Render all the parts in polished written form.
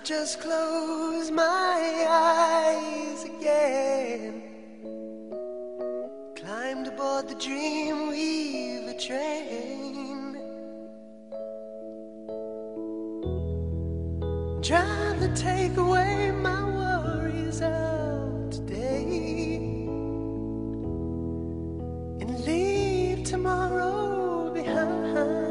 just close my eyes again, climbed aboard the Dreamweaver train, drive to take away my worries of today, and leave tomorrow behind.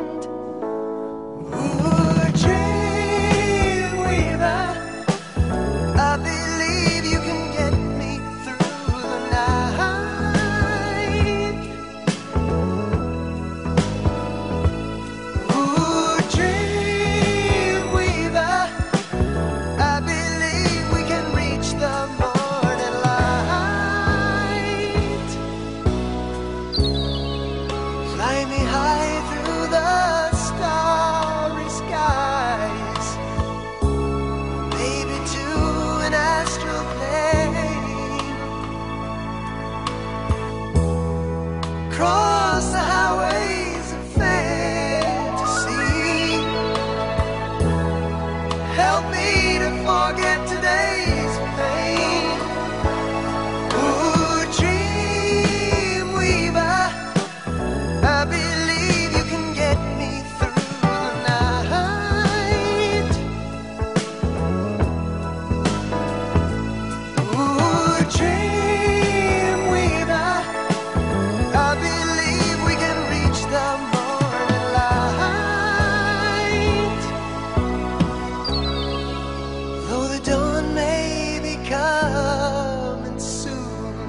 Cross the highways of fantasy, help me to forget today's pain. Ooh, Dreamweaver, I believe you can get me through the night. Ooh, Dreamweaver, I believe we can reach the morning light. Though the dawn may be coming soon,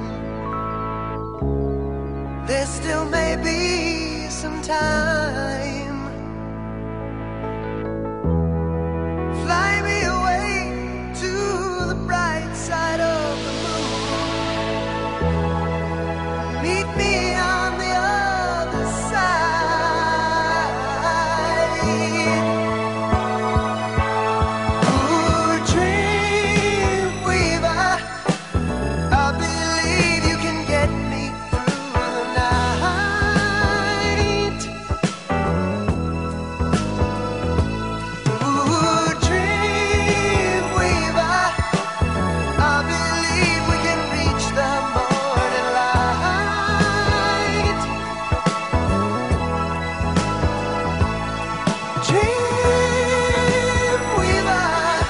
there still may be some time. Fly me away to the bright side of the moon. Meet me on the other side. Ooh, Dreamweaver, I believe you can get me through the night. Ooh, Dreamweaver, I believe we can reach the morning light. Dreamweaver,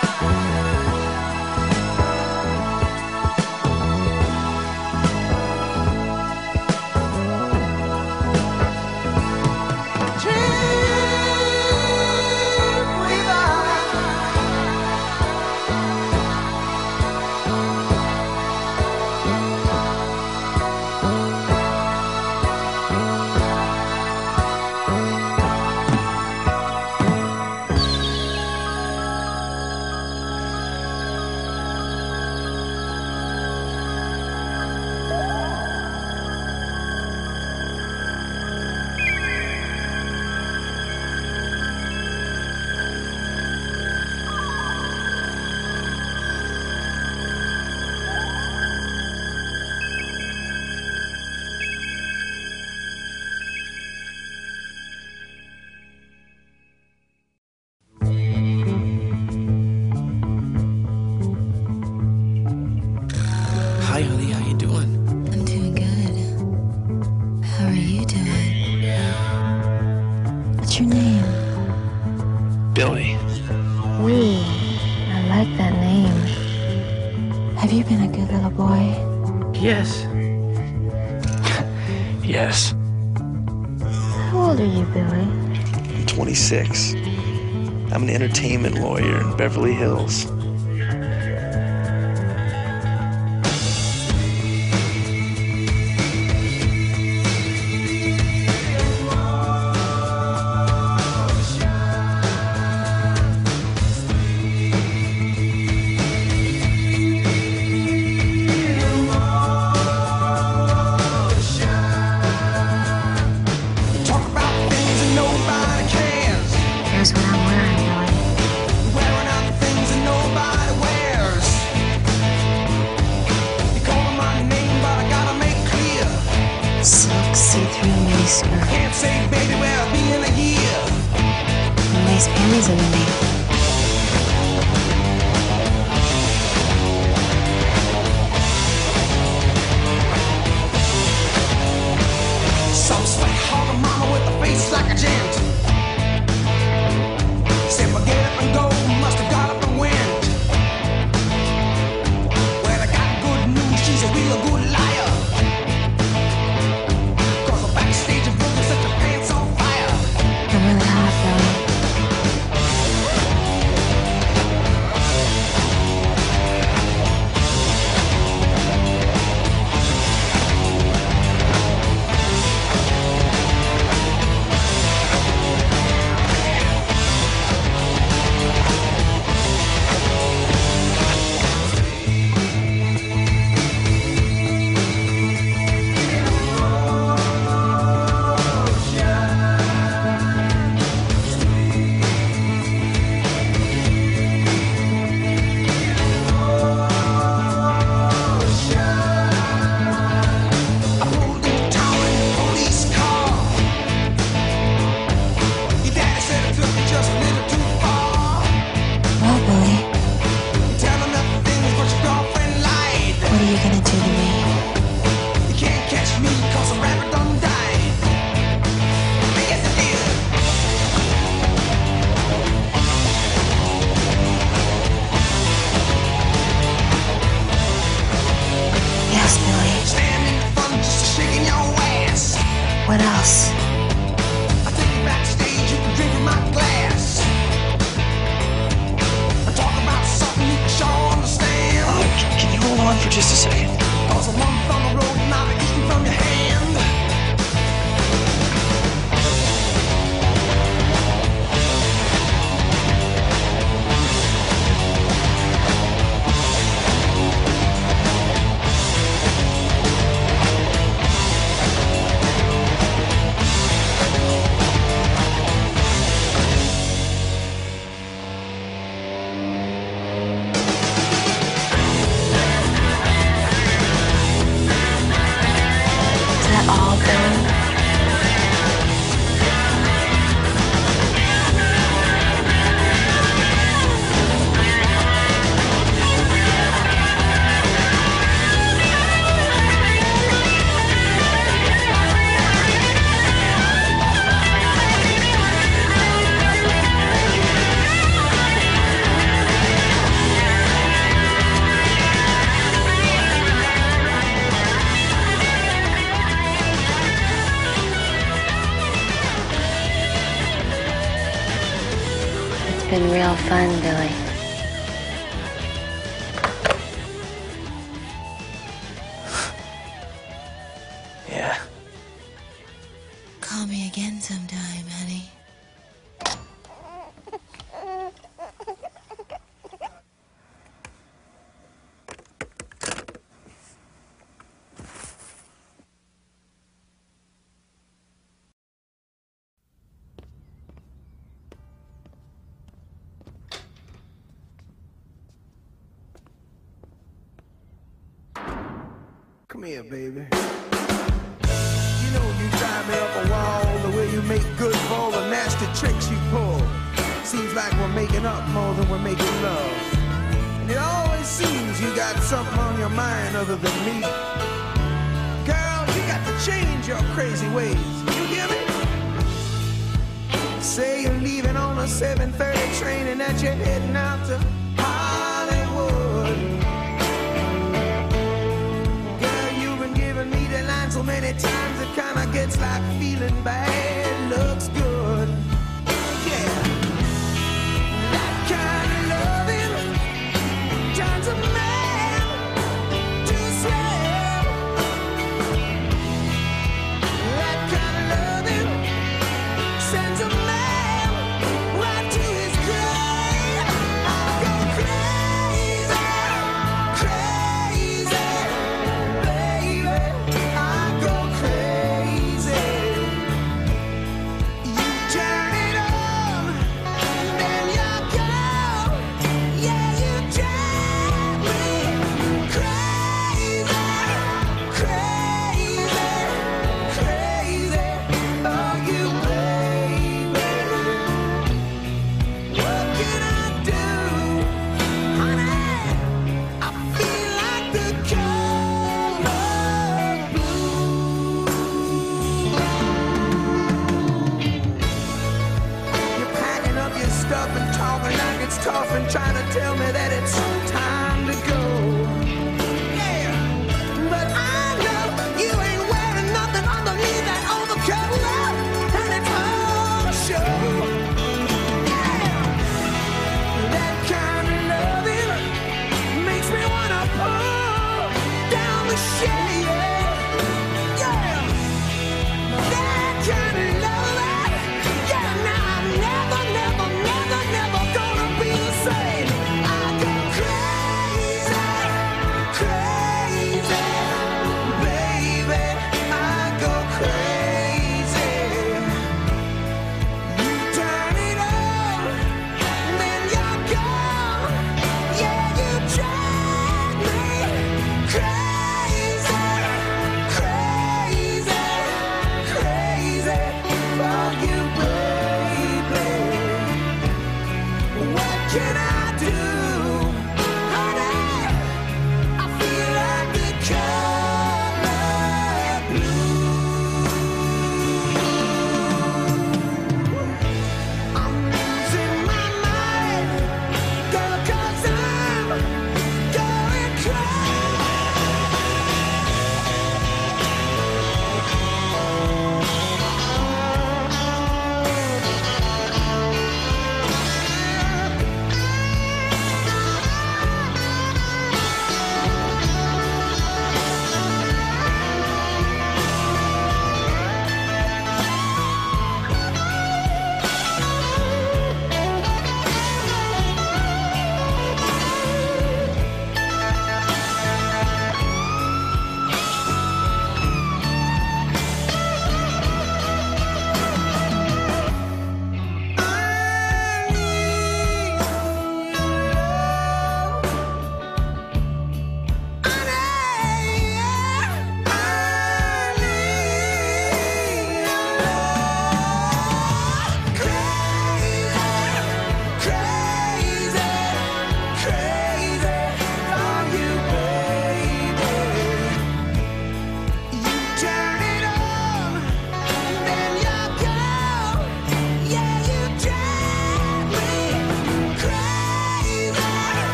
Hi, honey. How you doing? I'm doing good. How are you doing? What's your name? Billy. Wee. I like that name. Have you been a good little boy? Yes. Yes. How old are you, Billy? I'm 26. I'm an entertainment lawyer in Beverly Hills. Here's what I'm wearing, Billy. wearing out things that nobody for just a second. Cause a month on the road and I'll be eating from your hand. It's been real fun, Billy. Yeah. Call me again sometime, honey. Come here, baby. You know you drive me up a wall, the way you make good for all the nasty tricks you pull. Seems like we're making up more than we're making love. And it always seems you got something on your mind other than me. Girl, you got to change your crazy ways. You hear me? Say you're leaving on a 7:30 train and that you're heading out to Hollywood. So many times it kinda gets like feeling bad looks good. Yeah, that kind of loving turns a man to slave. That kind of loving sends a man right to his grave. I'll go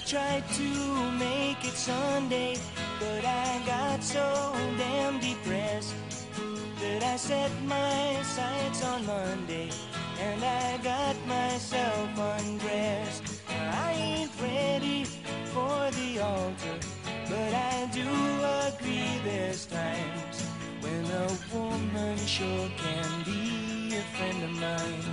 tried to make it Sunday, but I got so damn depressed that I set my sights on Monday, and I got myself undressed. I ain't ready for the altar, but I do agree there's times when a woman sure can be a friend of mine.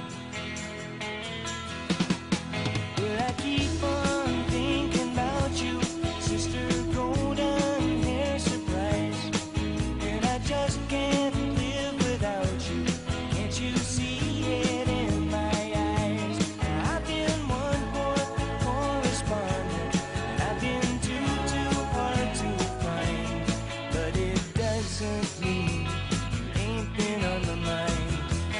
But I keep on thinking about you, sister golden hair surprise, and I just can't live without you. Can't you see it in my eyes? I've been one poor correspondent, and I've been too hard to find, but it doesn't mean you ain't been on my mind.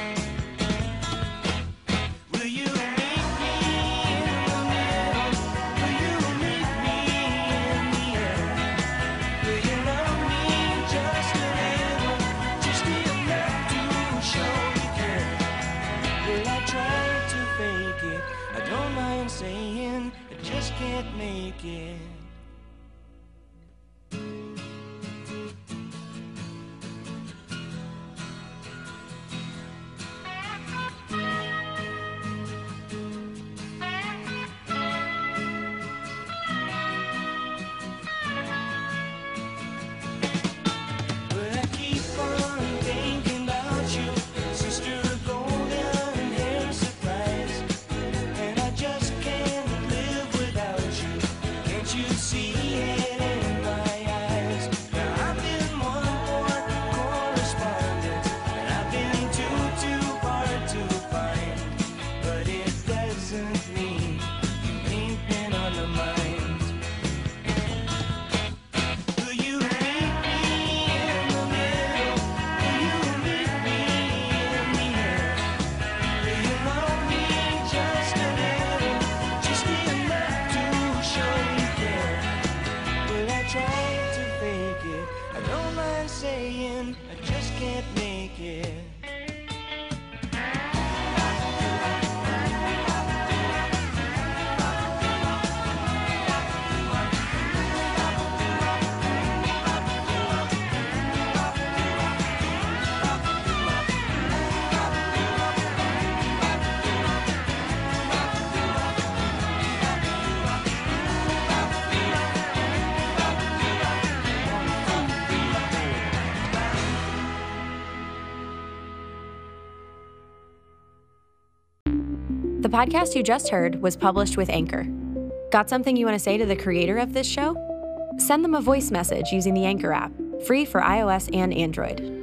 Will you meet me in the middle? Will you meet me in the air? Will you love me just a little, just enough to show you care? Will I try to fake it? I don't mind saying I just can't make it. But I keep on thinking about you, sister golden hair surprise, and I just can't live without you. Can't you see it in my eyes? Now I've been one poor correspondent, and I've been too hard to find, but it doesn't mean you ain't been on the mind. Will you meet me in the middle? Will you meet me in the air? Will you love me just a little, just enough to show you care? Will I try to fake it? I don't mind saying I just can't make it. The podcast you just heard was published with Anchor. Got something you want to say to the creator of this show? Send them a voice message using the Anchor app, free for iOS and Android.